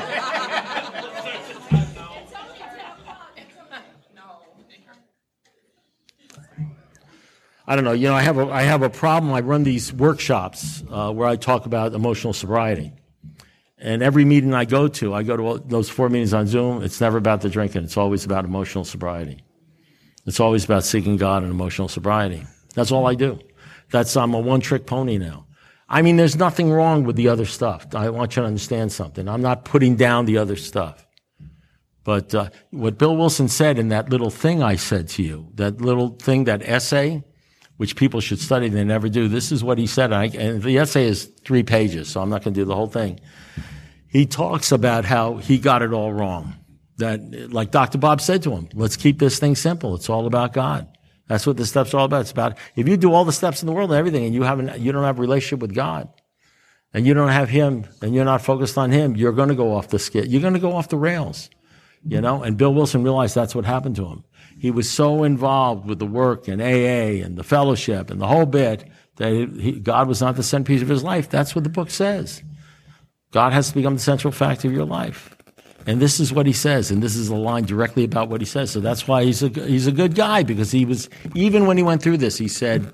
I don't know. I have a problem. I run these workshops where I talk about emotional sobriety. And every meeting I go to those 4 meetings on Zoom. It's never about the drinking. It's always about emotional sobriety. It's always about seeking God and emotional sobriety. That's all I do. I'm a one-trick pony now. I mean, there's nothing wrong with the other stuff. I want you to understand something. I'm not putting down the other stuff. But what Bill Wilson said in that little thing I said to you, that little thing, that essay, which people should study, they never do. This is what he said, and the essay is 3 pages, so I'm not going to do the whole thing. He talks about how he got it all wrong. That, like Dr. Bob said to him, let's keep this thing simple. It's all about God. That's what this stuff's all about. It's about, if you do all the steps in the world and everything, and you don't have a relationship with God, and you don't have Him, and you're not focused on Him, you're going to go off the skid. You're going to go off the rails, And Bill Wilson realized that's what happened to him. He was so involved with the work and AA and the fellowship and the whole bit that God was not the centerpiece of his life. That's what the book says. God has to become the central factor of your life. And this is what he says, and this is a line directly about what he says. So that's why he's a good guy, because he was, even when he went through this, he said,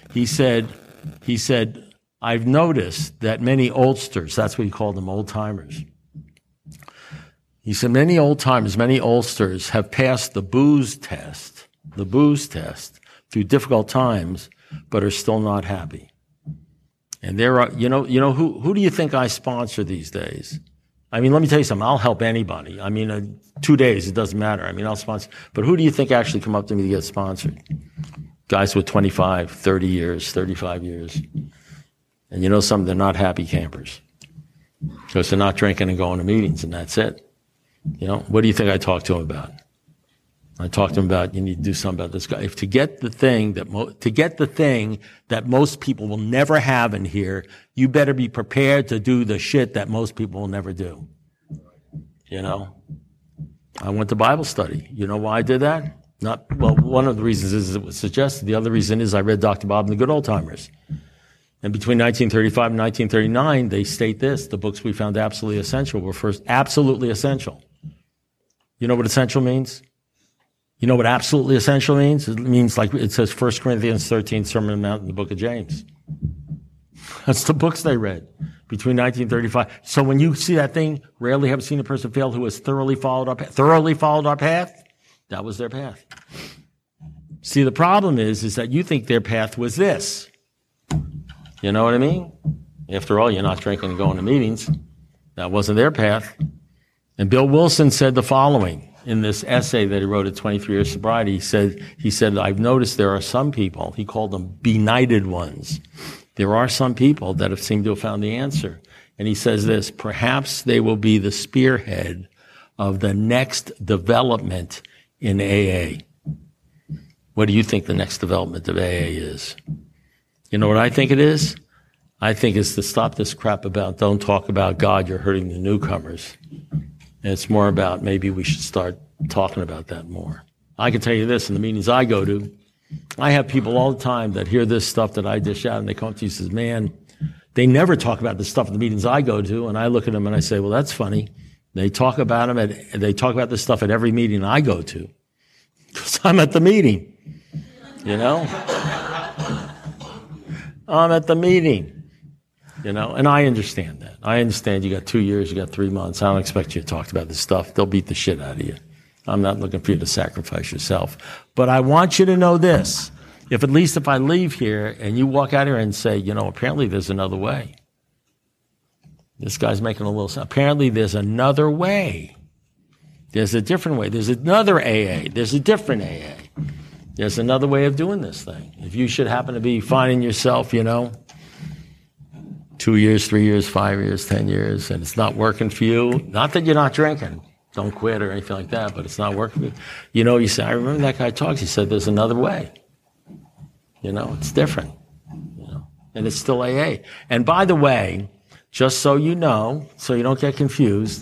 I've noticed that many oldsters, that's what he called them, old timers. He said, many oldsters have passed the booze test through difficult times, but are still not happy. And there are, who do you think I sponsor these days? I mean, let me tell you something. I'll help anybody. I mean, 2 days, it doesn't matter. I mean, I'll sponsor. But who do you think actually come up to me to get sponsored? Guys with 25, 30 years, 35 years. And some, they're not happy campers. Because they're not drinking and going to meetings, and that's it. What do you think I talk to them about? I talked to him about, you need to do something about this guy. To get the thing that most people will never have in here, you better be prepared to do the shit that most people will never do. I went to Bible study. You know why I did that? One of the reasons is it was suggested. The other reason is I read Dr. Bob and the Good Old Timers. And between 1935 and 1939, they state this: the books we found absolutely essential were first absolutely essential. You know what essential means? You know what absolutely essential means? It means, like it says 1 Corinthians 13, Sermon on the Mount in the book of James. That's the books they read between 1935. So when you see that thing, rarely have seen a person fail who has thoroughly followed our path. That was their path. See, the problem is that you think their path was this. You know what I mean? After all, you're not drinking and going to meetings. That wasn't their path. And Bill Wilson said the following in this essay that he wrote at 23 Years Sobriety. He said, I've noticed there are some people, he called them benighted ones. There are some people that have seemed to have found the answer. And he says this: perhaps they will be the spearhead of the next development in AA. What do you think the next development of AA is? You know what I think it is? I think it's to stop this crap about don't talk about God, you're hurting the newcomers. And it's more about maybe we should start talking about that more. I can tell you this, in the meetings I go to, I have people all the time that hear this stuff that I dish out, and they come up to you and say, man, They never talk about the stuff in the meetings I go to, and I look at them and I say, well, that's funny. They talk about they talk about this stuff at every meeting I go to because I'm at the meeting, you know? I'm at the meeting, you know, and I understand that. I understand you got 2 years, you got 3 months. I don't expect you to talk about this stuff. They'll beat the shit out of you. I'm not looking for you to sacrifice yourself. But I want you to know this. If at least if I leave here and you walk out here and say, you know, apparently there's another way. This guy's making a little sense. Apparently there's another way. There's a different way. There's another AA. There's a different AA. There's another way of doing this thing. If you should happen to be finding yourself, you know, 2 years, 3 years, 5 years, 10 years, and it's not working for you, not that you're not drinking. Don't quit or anything like that, but it's not working for you. You know, you say, I remember that guy talks. He said, there's another way. You know, it's different. You know, and it's still AA. And by the way, just so you know, so you don't get confused,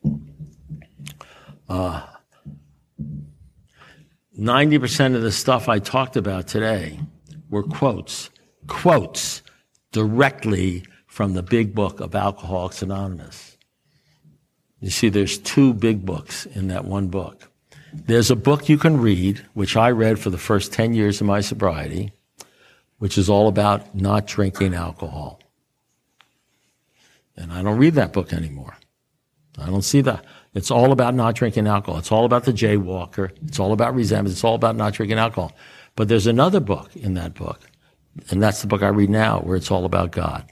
90% of the stuff I talked about today were quotes directly from the big book of Alcoholics Anonymous. You see, there's 2 big books in that one book. There's a book you can read, which I read for the first 10 years of my sobriety, which is all about not drinking alcohol. And I don't read that book anymore. I don't see that. It's all about not drinking alcohol. It's all about the jaywalker. It's all about resentment. It's all about not drinking alcohol. But there's another book in that book, and that's the book I read now, where it's all about God.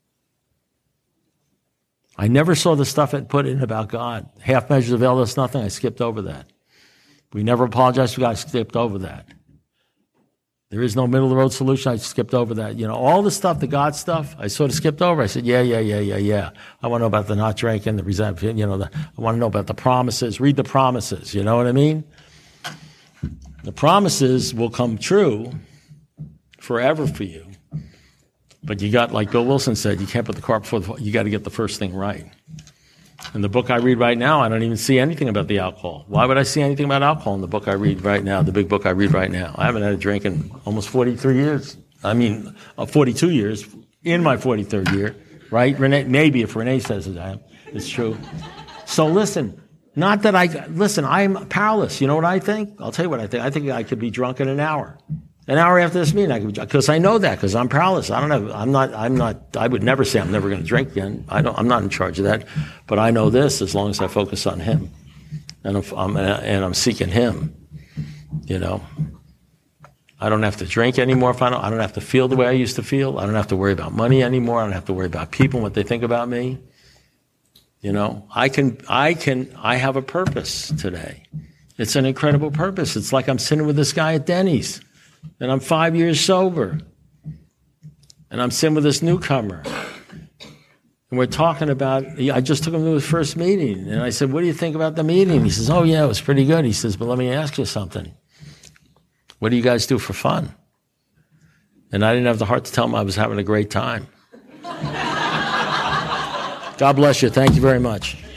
I never saw the stuff it put in about God. Half measures avail us nothing. I skipped over that. We never apologized for God. I skipped over that. There is no middle of the road solution. I skipped over that. You know, all the stuff, the God stuff, I sort of skipped over. I said, yeah. I want to know about the not drinking, the resentment, you know, I want to know about the promises. Read the promises. You know what I mean? The promises will come true forever for you. But you got, like Bill Wilson said, you can't put the cart before the horse. You got to get the first thing right. In the book I read right now, I don't even see anything about the alcohol. Why would I see anything about alcohol in the book I read right now, the big book I read right now? I haven't had a drink in almost 43 years. 42 years, in my 43rd year, right? Renee, maybe if Renee says it, it's true. So listen, I'm powerless. You know what I think? I'll tell you what I think. I think I could be drunk in an hour. An hour after this meeting, I could be drunk, because I know that, because I'm powerless. I would never say I'm never going to drink again. I'm not in charge of that. But I know this, as long as I focus on Him. And I'm seeking Him, you know. I don't have to drink anymore. I don't have to feel the way I used to feel. I don't have to worry about money anymore. I don't have to worry about people and what they think about me. You know, I have a purpose today. It's an incredible purpose. It's like I'm sitting with this guy at Denny's, and I'm 5 years sober, and I'm sitting with this newcomer, and we're talking about, I just took him to his first meeting, and I said, what do you think about the meeting? He says, oh yeah, it was pretty good. He says, but let me ask you something. What do you guys do for fun? And I didn't have the heart to tell him I was having a great time. God bless you. Thank you very much.